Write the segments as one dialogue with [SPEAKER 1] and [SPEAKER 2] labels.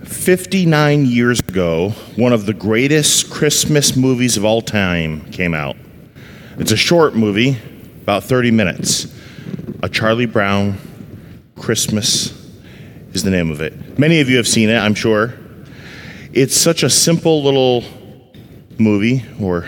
[SPEAKER 1] 59 years ago, one of the greatest Christmas movies of all time came out. It's a short movie, about 30 minutes. A Charlie Brown Christmas is the name of it. Many of you have seen it, I'm sure. It's such a simple little movie or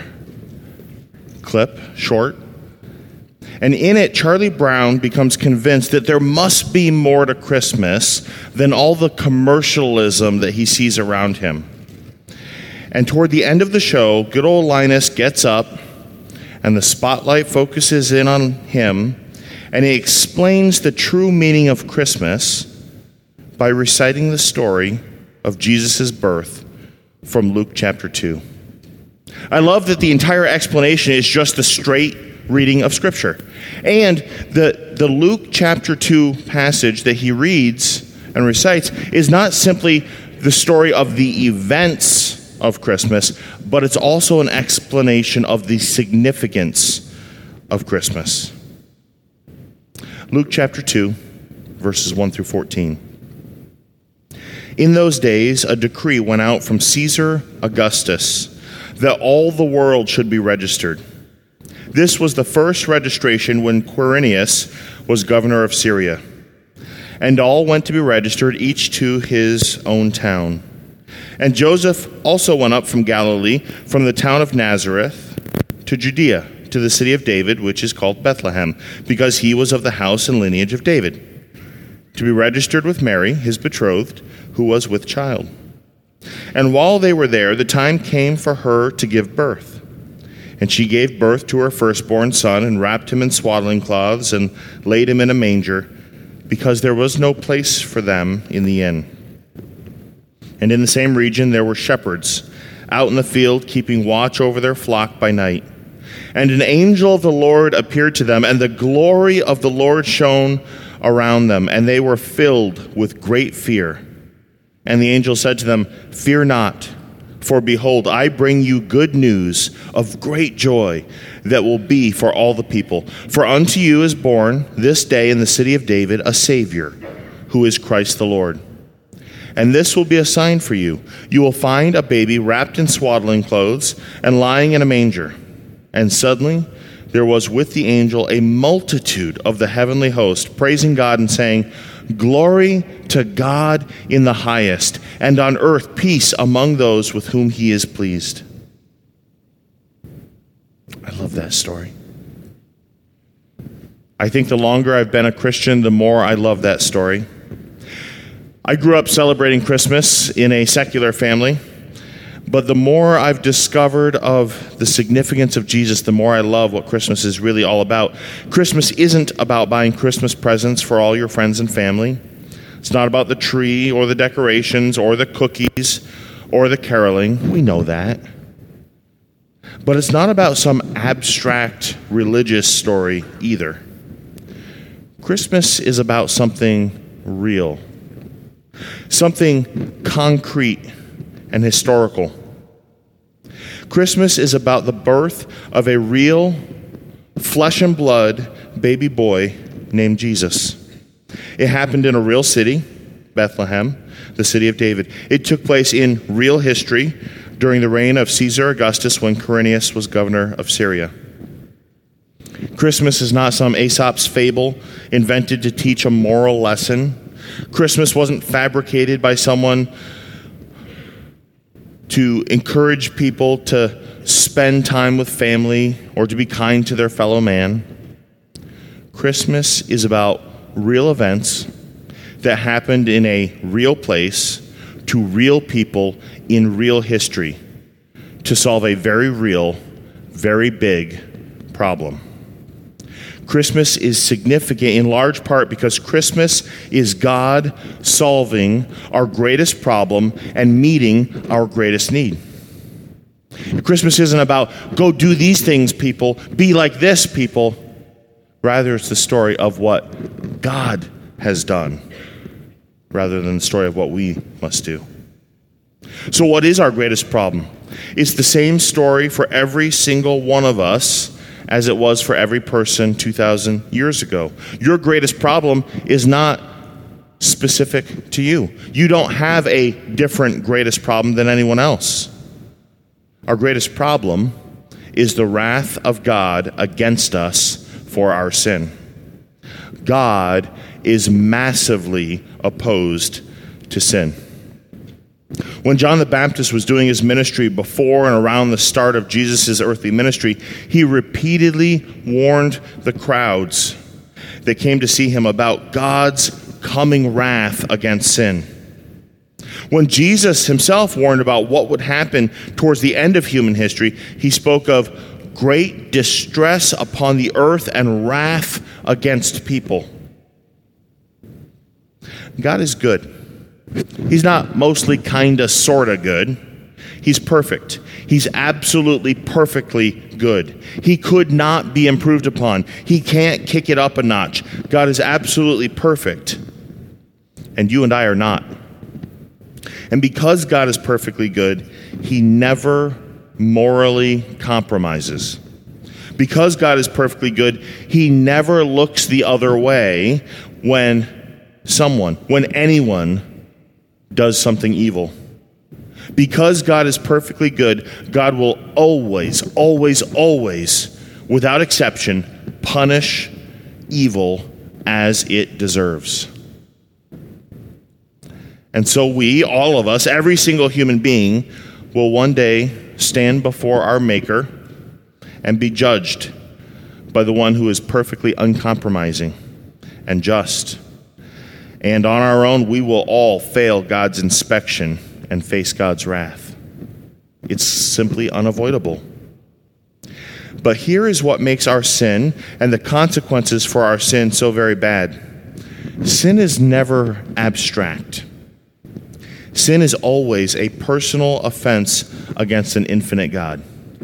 [SPEAKER 1] clip, short. And in it, Charlie Brown becomes convinced that there must be more to Christmas than all the commercialism that he sees around him. And toward the end of the show, good old Linus gets up, and the spotlight focuses in on him, and he explains the true meaning of Christmas by reciting the story of Jesus' birth from Luke chapter 2. I love that the entire explanation is just the straight reading of Scripture. And the Luke chapter 2 passage that he reads and recites is not simply the story of the events of Christmas, but it's also an explanation of the significance of Christmas. Luke chapter 2, verses 1 through 14. In those days, a decree went out from Caesar Augustus that all the world should be registered. This was the first registration when Quirinius was governor of Syria. And all went to be registered, each to his own town. And Joseph also went up from Galilee, from the town of Nazareth, to Judea, to the city of David, which is called Bethlehem, because he was of the house and lineage of David, to be registered with Mary, his betrothed, who was with child. And while they were there, the time came for her to give birth. And she gave birth to her firstborn son, and wrapped him in swaddling cloths, and laid him in a manger, because there was no place for them in the inn. And in the same region there were shepherds out in the field, keeping watch over their flock by night. And an angel of the Lord appeared to them, and the glory of the Lord shone around them, and they were filled with great fear. And the angel said to them, "Fear not, for behold, I bring you good news of great joy that will be for all the people. For unto you is born this day in the city of David a Savior, who is Christ the Lord. And this will be a sign for you. You will find a baby wrapped in swaddling clothes and lying in a manger." And suddenly there was with the angel a multitude of the heavenly host, praising God and saying, "Glory to God in the highest, and on earth peace among those with whom he is pleased." I love that story. I think the longer I've been a Christian, the more I love that story. I grew up celebrating Christmas in a secular family, but the more I've discovered of the significance of Jesus, the more I love what Christmas is really all about. Christmas isn't about buying Christmas presents for all your friends and family. It's not about the tree or the decorations or the cookies or the caroling. We know that. But it's not about some abstract religious story either. Christmas is about something real, something concrete and historical. Christmas is about the birth of a real flesh and blood baby boy named Jesus. It happened in a real city, Bethlehem, the city of David. It took place in real history during the reign of Caesar Augustus when Quirinius was governor of Syria. Christmas is not some Aesop's fable invented to teach a moral lesson. Christmas wasn't fabricated by someone to encourage people to spend time with family or to be kind to their fellow man. Christmas is about real events that happened in a real place to real people in real history to solve a very real, very big problem. Christmas is significant in large part because Christmas is God solving our greatest problem and meeting our greatest need. Christmas isn't about, go do these things, people, be like this, people. Rather, it's the story of what God has done, rather than the story of what we must do. So what is our greatest problem? It's the same story for every single one of us as it was for every person 2,000 years ago. Your greatest problem is not specific to you. You don't have a different greatest problem than anyone else. Our greatest problem is the wrath of God against us for our sin. God is massively opposed to sin. When John the Baptist was doing his ministry before and around the start of Jesus' earthly ministry, he repeatedly warned the crowds that came to see him about God's coming wrath against sin. When Jesus himself warned about what would happen towards the end of human history, he spoke of great distress upon the earth and wrath against people. God is good. He's not mostly kinda sorta good. He's perfect. He's absolutely perfectly good. He could not be improved upon. He can't kick it up a notch. God is absolutely perfect. And you and I are not. And because God is perfectly good, he never morally compromises. Because God is perfectly good, he never looks the other way when anyone does something evil. Because God is perfectly good, God will always, without exception, punish evil as it deserves. And so we, all of us, every single human being, will one day stand before our Maker and be judged by the one who is perfectly uncompromising and just. And on our own, we will all fail God's inspection and face God's wrath. It's simply unavoidable. But here is what makes our sin and the consequences for our sin so very bad. Sin is never abstract. Sin is always a personal offense against an infinite God.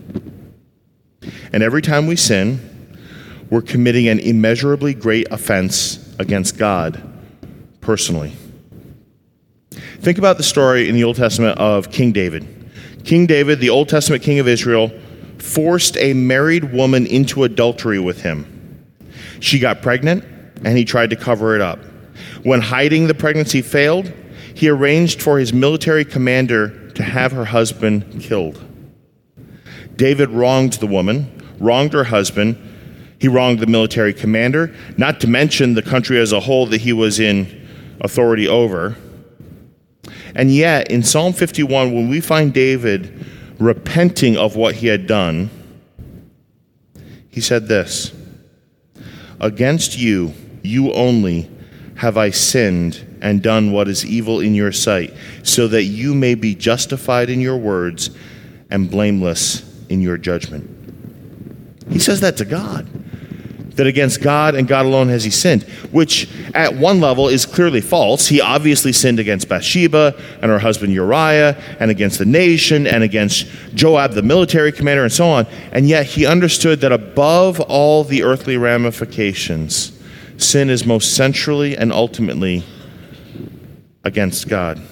[SPEAKER 1] And every time we sin, we're committing an immeasurably great offense against God personally. Think about the story in the Old Testament of King David. King David, the Old Testament king of Israel, forced a married woman into adultery with him. She got pregnant, and he tried to cover it up. When hiding the pregnancy failed, he arranged for his military commander to have her husband killed. David wronged the woman, wronged her husband, he wronged the military commander, not to mention the country as a whole that he was in authority over. And yet, in Psalm 51, when we find David repenting of what he had done, he said this: "Against you, you only, have I sinned and done what is evil in your sight, so that you may be justified in your words and blameless in your judgment." He says that to God, that against God and God alone has he sinned, which at one level is clearly false. He obviously sinned against Bathsheba and her husband Uriah, and against the nation, and against Joab, the military commander, and so on. And yet he understood that above all the earthly ramifications, sin is most centrally and ultimately against God.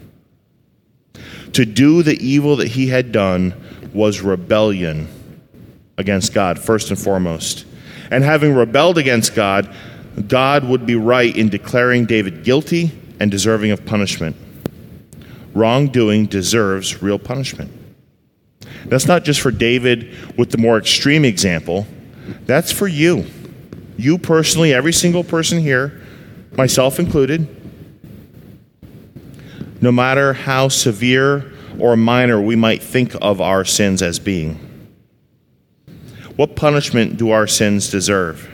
[SPEAKER 1] To do the evil that he had done was rebellion against God, first and foremost. And having rebelled against God, God would be right in declaring David guilty and deserving of punishment. Wrongdoing deserves real punishment. That's not just for David with the more extreme example. That's for you. You personally, every single person here, myself included. No matter how severe or minor we might think of our sins as being. What punishment do our sins deserve?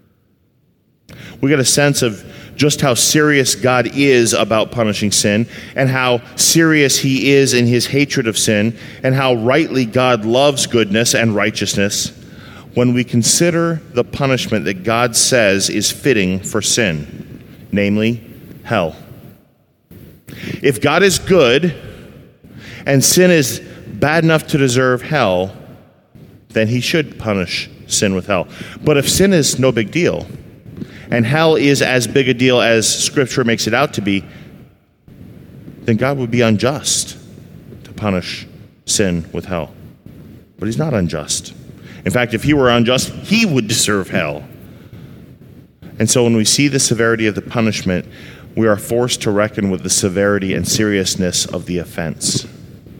[SPEAKER 1] We get a sense of just how serious God is about punishing sin, and how serious he is in his hatred of sin, and how rightly God loves goodness and righteousness when we consider the punishment that God says is fitting for sin, namely hell. If God is good and sin is bad enough to deserve hell, then he should punish sin with hell. But if sin is no big deal, and hell is as big a deal as Scripture makes it out to be, then God would be unjust to punish sin with hell. But he's not unjust. In fact, if he were unjust, he would deserve hell. And so when we see the severity of the punishment, we are forced to reckon with the severity and seriousness of the offense.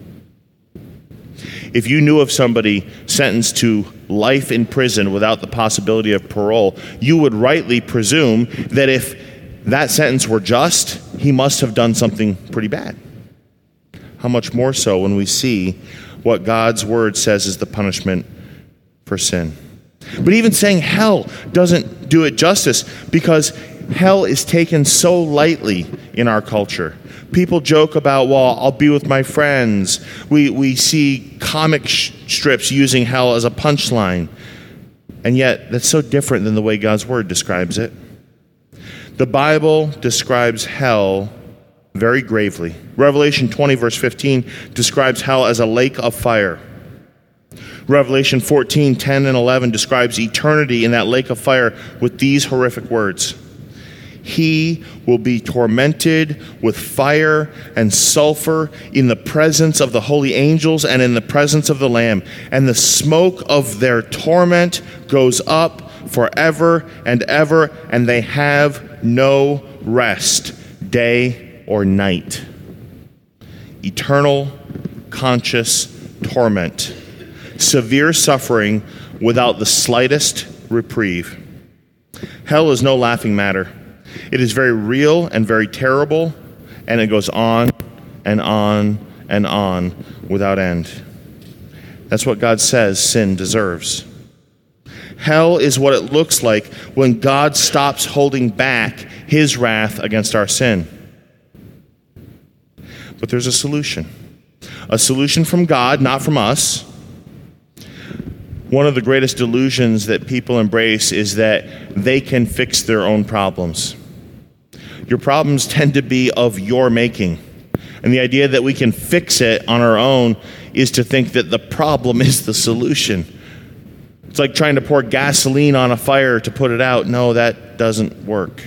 [SPEAKER 1] If you knew of somebody sentenced to life in prison without the possibility of parole, you would rightly presume that if that sentence were just, he must have done something pretty bad. How much more so when we see what God's word says is the punishment for sin. But even saying hell doesn't do it justice, because hell is taken so lightly in our culture. People joke about, well, I'll be with my friends. We see comic strips using hell as a punchline. And yet, that's so different than the way God's word describes it. The Bible describes hell very gravely. Revelation 20, verse 15, describes hell as a lake of fire. Revelation 14, 10 and 11 describes eternity in that lake of fire with these horrific words. He will be tormented with fire and sulfur in the presence of the holy angels and in the presence of the Lamb. And the smoke of their torment goes up forever and ever, and they have no rest, day or night. Eternal, conscious torment. Severe suffering without the slightest reprieve. Hell is no laughing matter. It is very real and very terrible, and it goes on and on and on without end. That's what God says sin deserves. Hell is what it looks like when God stops holding back his wrath against our sin. But there's a solution. A solution from God, not from us. One of the greatest delusions that people embrace is that they can fix their own problems. Your problems tend to be of your making. And the idea that we can fix it on our own is to think that the problem is the solution. It's like trying to pour gasoline on a fire to put it out. No, that doesn't work.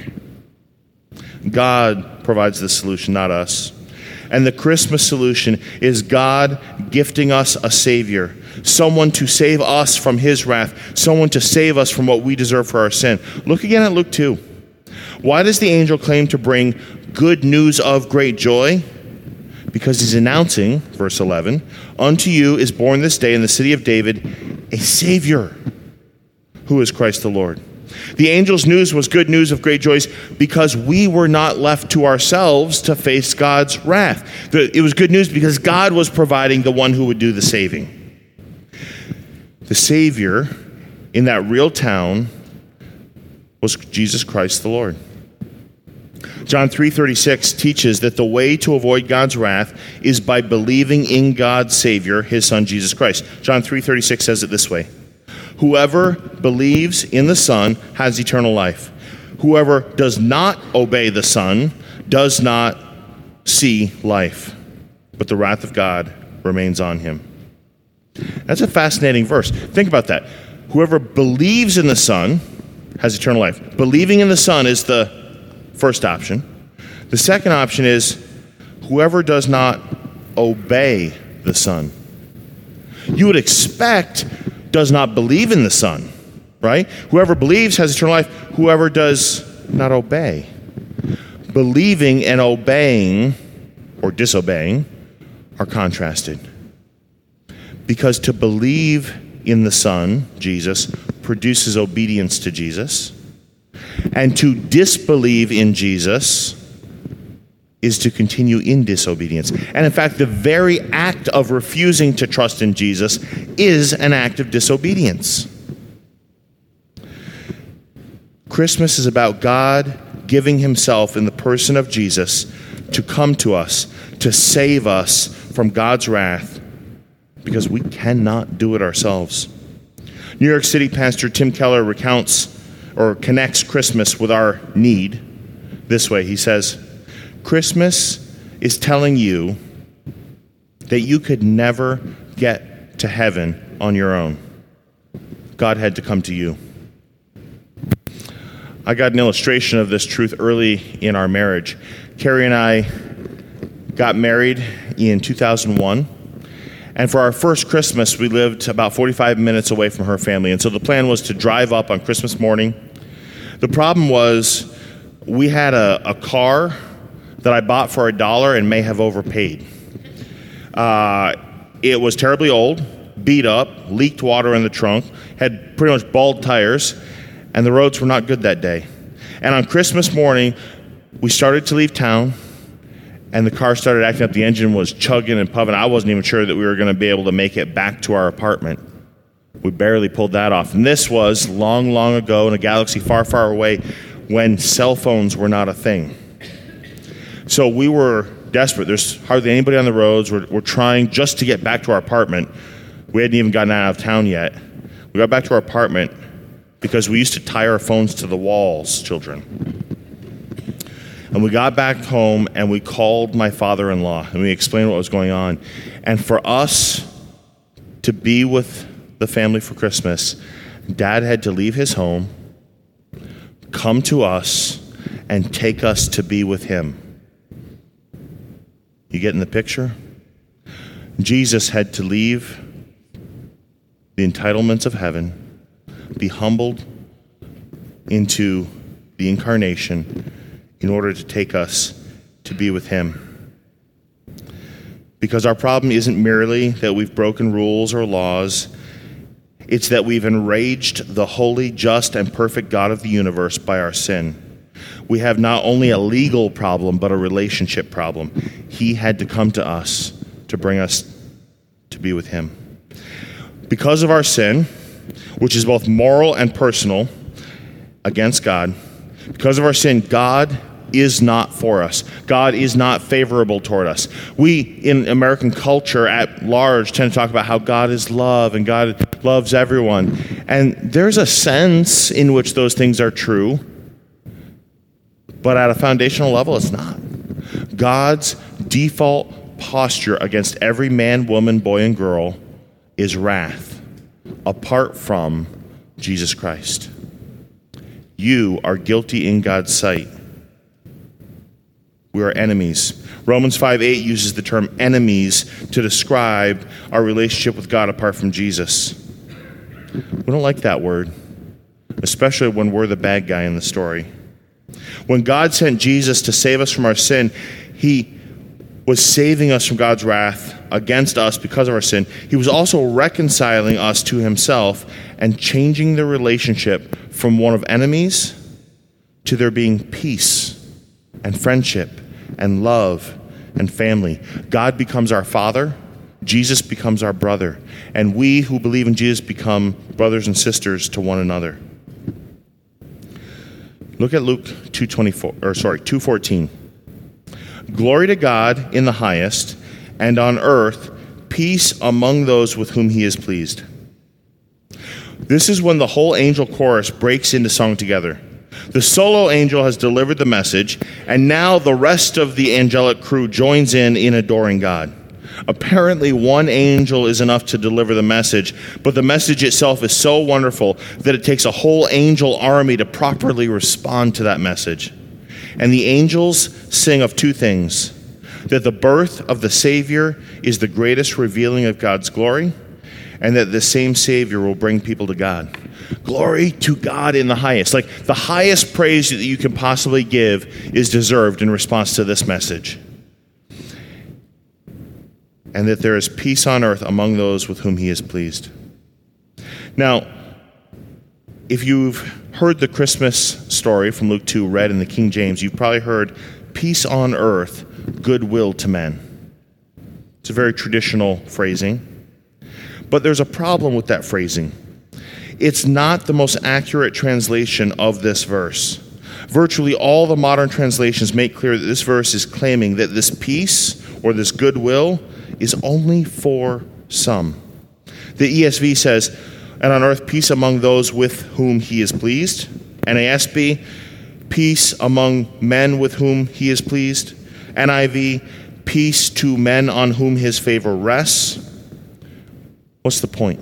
[SPEAKER 1] God provides the solution, not us. And the Christmas solution is God gifting us a Savior, someone to save us from his wrath, someone to save us from what we deserve for our sin. Look again at Luke 2. Why does the angel claim to bring good news of great joy? Because he's announcing, verse 11, unto you is born this day in the city of David a Savior, who is Christ the Lord. The angel's news was good news of great joys because we were not left to ourselves to face God's wrath. It was good news because God was providing the one who would do the saving. The Savior in that real town was Jesus Christ the Lord. John 3:36 teaches that the way to avoid God's wrath is by believing in God's Savior, his Son, Jesus Christ. John 3:36 says it this way. Whoever believes in the Son has eternal life. Whoever does not obey the Son does not see life, but the wrath of God remains on him. That's a fascinating verse. Think about that. Whoever believes in the Son has eternal life. Believing in the Son is the first option. The second option is whoever does not obey the Son. You would expect does not believe in the Son, right? Whoever believes has eternal life. Whoever does not obey. Believing and obeying or disobeying are contrasted. Because to believe in the Son, Jesus, produces obedience to Jesus. And to disbelieve in Jesus is to continue in disobedience. And in fact, the very act of refusing to trust in Jesus is an act of disobedience. Christmas is about God giving himself in the person of Jesus to come to us, to save us from God's wrath, because we cannot do it ourselves. New York City pastor Tim Keller recounts or connects Christmas with our need this way. He says, Christmas is telling you that you could never get to heaven on your own. God had to come to you. I got an illustration of this truth early in our marriage. Carrie and I got married in 2001. And for our first Christmas, we lived about 45 minutes away from her family. And so the plan was to drive up on Christmas morning. The problem was We had a car that I bought for $1 and may have overpaid. It was terribly old, beat up, leaked water in the trunk, had pretty much bald tires, and the roads were not good that day. And on Christmas morning, we started to leave town, and the car started acting up. The engine was chugging and puffing. I wasn't even sure that we were going to be able to make it back to our apartment. We barely pulled that off. And this was long, long ago in a galaxy far, far away when cell phones were not a thing. So we were desperate. There's hardly anybody on the roads. We're trying just to get back to our apartment. We hadn't even gotten out of town yet. We got back to our apartment because we used to tie our phones to the walls, children. And we got back home and we called my father-in-law and we explained what was going on. And for us to be with the family for Christmas, Dad had to leave his home, come to us, and take us to be with him. You getting the picture? Jesus had to leave the entitlements of heaven, be humbled into the incarnation in order to take us to be with him. Because our problem isn't merely that we've broken rules or laws, it's that we've enraged the holy, just, and perfect God of the universe by our sin. We have not only a legal problem, but a relationship problem. He had to come to us to bring us to be with him. Because of our sin, which is both moral and personal against God, because of our sin, God is not for us. God is not favorable toward us. We, in American culture at large, tend to talk about how God is love and God loves everyone. And there's a sense in which those things are true, but at a foundational level, it's not. God's default posture against every man, woman, boy, and girl is wrath, apart from Jesus Christ. You are guilty in God's sight. We are enemies. Romans 5:8 uses the term enemies to describe our relationship with God apart from Jesus. We don't like that word, especially when we're the bad guy in the story. When God sent Jesus to save us from our sin, he was saving us from God's wrath against us because of our sin. He was also reconciling us to himself and changing the relationship from one of enemies to there being peace and friendship and love and family. God becomes our Father, Jesus becomes our brother, and we who believe in Jesus become brothers and sisters to one another. Look at Luke 2:14. Glory to God in the highest, and on earth peace among those with whom he is pleased. This is when the whole angel chorus breaks into song together. The solo angel has delivered the message, and now the rest of the angelic crew joins in adoring God. Apparently, one angel is enough to deliver the message, but the message itself is so wonderful that it takes a whole angel army to properly respond to that message. And the angels sing of two things: that the birth of the Savior is the greatest revealing of God's glory, and that the same Savior will bring people to God. Glory to God in the highest. Like, the highest praise that you can possibly give is deserved in response to this message. And that there is peace on earth among those with whom he is pleased. Now, if you've heard the Christmas story from Luke 2 read in the King James, you've probably heard peace on earth, goodwill to men. It's a very traditional phrasing. But there's a problem with that phrasing. It's not the most accurate translation of this verse. Virtually all the modern translations make clear that this verse is claiming that this peace or this goodwill is only for some. The ESV says, and on earth peace among those with whom he is pleased. NASB, peace among men with whom he is pleased. NIV, peace to men on whom his favor rests. What's the point?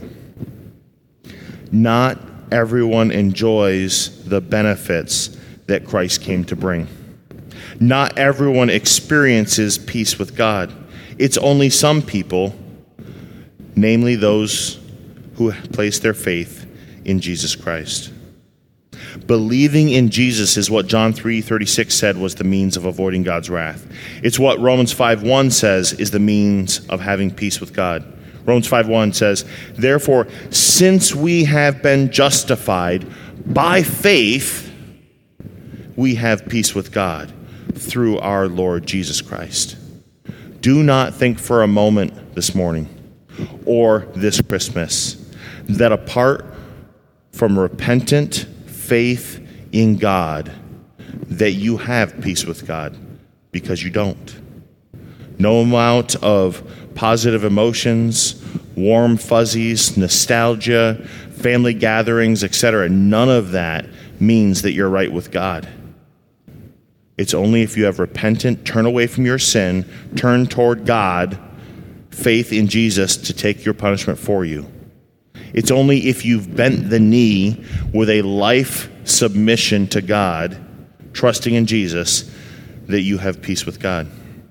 [SPEAKER 1] Not everyone enjoys the benefits that Christ came to bring. Not everyone experiences peace with God. It's only some people, namely those who place their faith in Jesus Christ. Believing in Jesus is what John 3:36 said was the means of avoiding God's wrath. It's what Romans 5:1 says is the means of having peace with God. Romans 5:1 says, "Therefore, since we have been justified by faith, we have peace with God through our Lord Jesus Christ." Do not think for a moment this morning or this Christmas that apart from repentant faith in God, that you have peace with God, because you don't. No amount of positive emotions, warm fuzzies, nostalgia, family gatherings, etc., none of that means that you're right with God. It's only if you have repentant, turn away from your sin, turn toward God, faith in Jesus to take your punishment for you. It's only if you've bent the knee with a life submission to God, trusting in Jesus, that you have peace with God.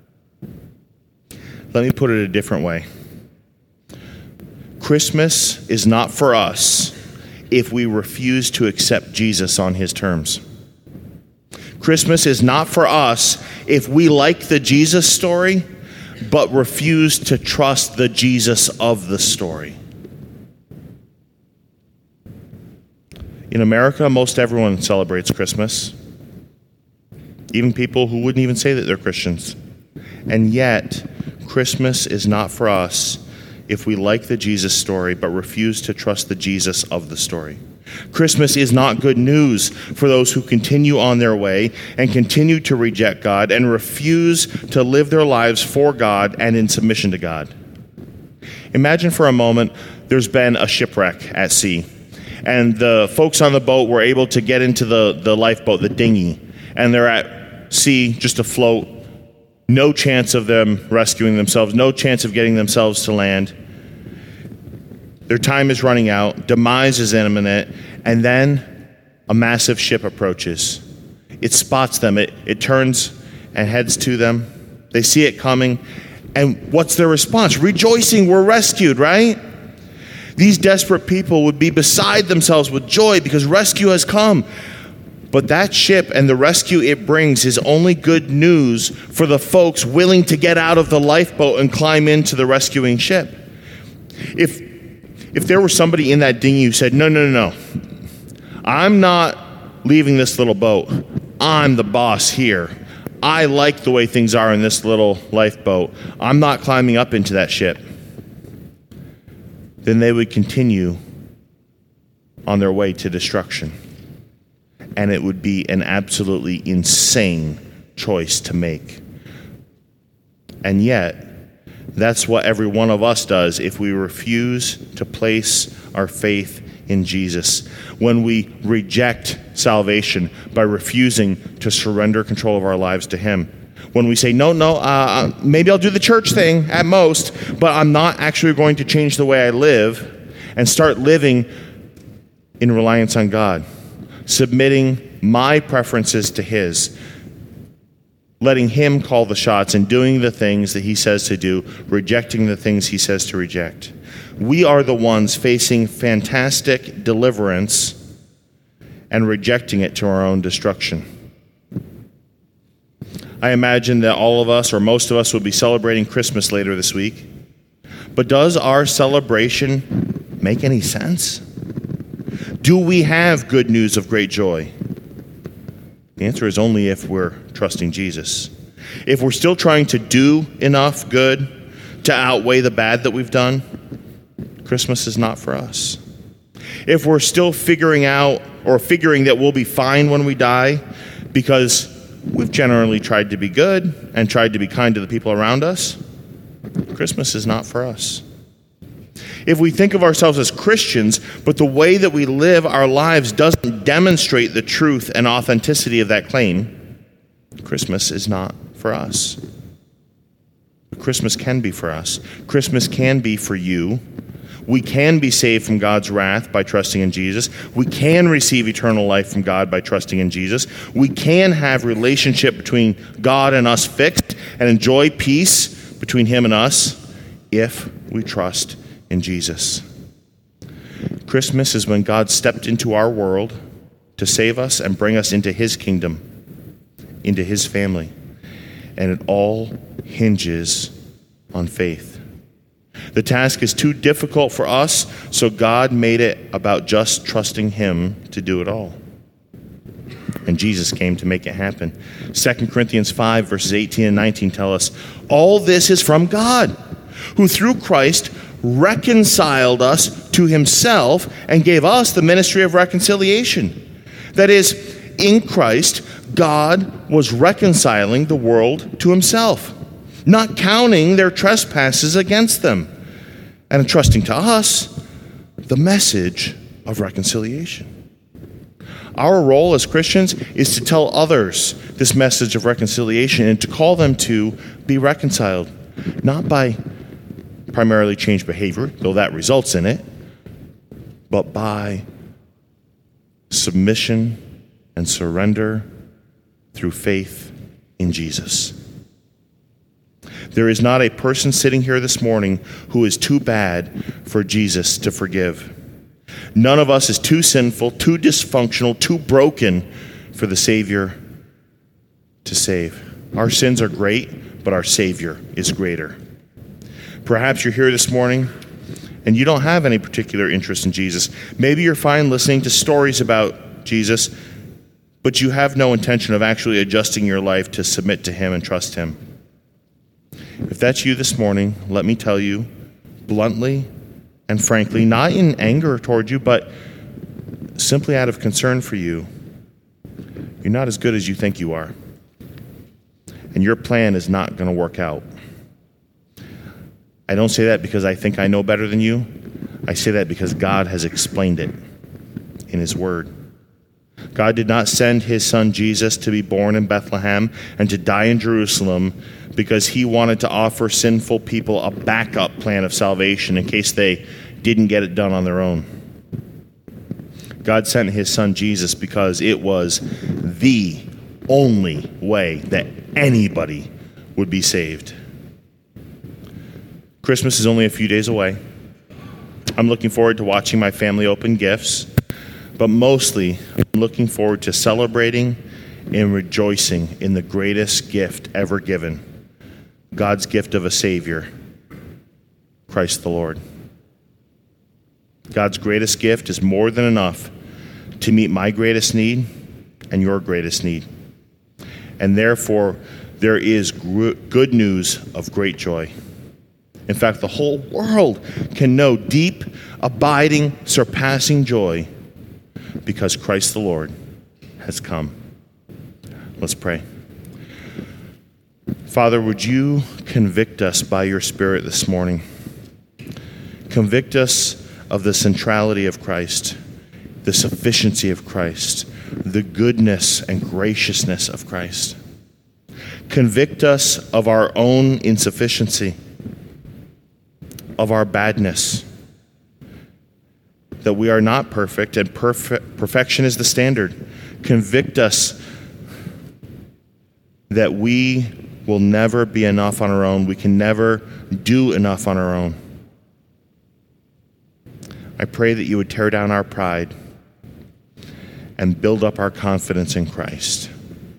[SPEAKER 1] Let me put it a different way. Christmas is not for us if we refuse to accept Jesus on his terms. Christmas is not for us if we like the Jesus story, but refuse to trust the Jesus of the story. In America, most everyone celebrates Christmas, even people who wouldn't even say that they're Christians. And yet, Christmas is not for us if we like the Jesus story, but refuse to trust the Jesus of the story. Christmas is not good news for those who continue on their way and continue to reject God and refuse to live their lives for God and in submission to God. Imagine for a moment there's been a shipwreck at sea, and the folks on the boat were able to get into the lifeboat, the dinghy, and they're at sea just afloat. No chance of them rescuing themselves, no chance of getting themselves to land. Their time is running out, demise is imminent, and then a massive ship approaches. It spots them, it turns and heads to them. They see it coming, and what's their response? Rejoicing, we're rescued, right? These desperate people would be beside themselves with joy because rescue has come. But that ship and the rescue it brings is only good news for the folks willing to get out of the lifeboat and climb into the rescuing ship. If there were somebody in that dinghy who said, no, I'm not leaving this little boat. I'm the boss here. I like the way things are in this little lifeboat. I'm not climbing up into that ship. Then they would continue on their way to destruction. And it would be an absolutely insane choice to make. And yet, that's what every one of us does if we refuse to place our faith in Jesus. When we reject salvation by refusing to surrender control of our lives to him. When we say, no, maybe I'll do the church thing at most, but I'm not actually going to change the way I live and start living in reliance on God. Submitting my preferences to his, letting him call the shots and doing the things that he says to do, rejecting the things he says to reject. We are the ones facing fantastic deliverance and rejecting it to our own destruction. I imagine that all of us, or most of us, will be celebrating Christmas later this week. But does our celebration make any sense? Do we have good news of great joy? The answer is only if we're trusting Jesus. If we're still trying to do enough good to outweigh the bad that we've done, Christmas is not for us. If we're still figuring that we'll be fine when we die because we've generally tried to be good and tried to be kind to the people around us, Christmas is not for us. If we think of ourselves as Christians, but the way that we live our lives doesn't demonstrate the truth and authenticity of that claim, Christmas is not for us. But Christmas can be for us. Christmas can be for you. We can be saved from God's wrath by trusting in Jesus. We can receive eternal life from God by trusting in Jesus. We can have relationship between God and us fixed and enjoy peace between him and us if we trust in Jesus. Christmas is when God stepped into our world to save us and bring us into his kingdom, into his family. And it all hinges on faith. The task is too difficult for us, so God made it about just trusting him to do it all. And Jesus came to make it happen. 2 Corinthians 5, verses 18 and 19 tell us, all this is from God, who through Christ reconciled us to himself and gave us the ministry of reconciliation. That is, in Christ, God was reconciling the world to himself, not counting their trespasses against them, and entrusting to us the message of reconciliation. Our role as Christians is to tell others this message of reconciliation and to call them to be reconciled, not by primarily changed behavior, though that results in it, but by submission and surrender through faith in Jesus. There is not a person sitting here this morning who is too bad for Jesus to forgive. None of us is too sinful, too dysfunctional, too broken for the Savior to save. Our sins are great, but our Savior is greater. Perhaps you're here this morning and you don't have any particular interest in Jesus. Maybe you're fine listening to stories about Jesus, but you have no intention of actually adjusting your life to submit to him and trust him. If that's you this morning, let me tell you bluntly and frankly, not in anger toward you, but simply out of concern for you, you're not as good as you think you are. And your plan is not going to work out. I don't say that because I think I know better than you. I say that because God has explained it in his word. God did not send his son Jesus to be born in Bethlehem and to die in Jerusalem because he wanted to offer sinful people a backup plan of salvation in case they didn't get it done on their own. God sent his son Jesus because it was the only way that anybody would be saved. Christmas is only a few days away. I'm looking forward to watching my family open gifts, but mostly I'm looking forward to celebrating and rejoicing in the greatest gift ever given, God's gift of a Savior, Christ the Lord. God's greatest gift is more than enough to meet my greatest need and your greatest need. And therefore, there is good news of great joy. In fact, the whole world can know deep, abiding, surpassing joy because Christ the Lord has come. Let's pray. Father, would you convict us by your Spirit this morning? Convict us of the centrality of Christ, the sufficiency of Christ, the goodness and graciousness of Christ. Convict us of our own insufficiency, of our badness, that we are not perfect and perfection is the standard. Convict us that we will never be enough on our own. We can never do enough on our own. I pray that you would tear down our pride and build up our confidence in Christ.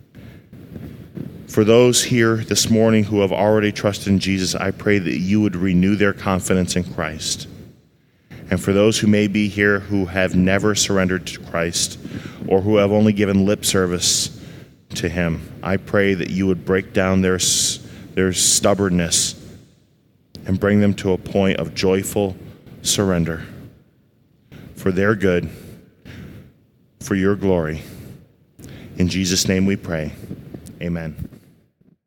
[SPEAKER 1] For those here this morning who have already trusted in Jesus, I pray that you would renew their confidence in Christ. And for those who may be here who have never surrendered to Christ or who have only given lip service to him, I pray that you would break down their stubbornness and bring them to a point of joyful surrender for their good, for your glory. In Jesus' name we pray. Amen.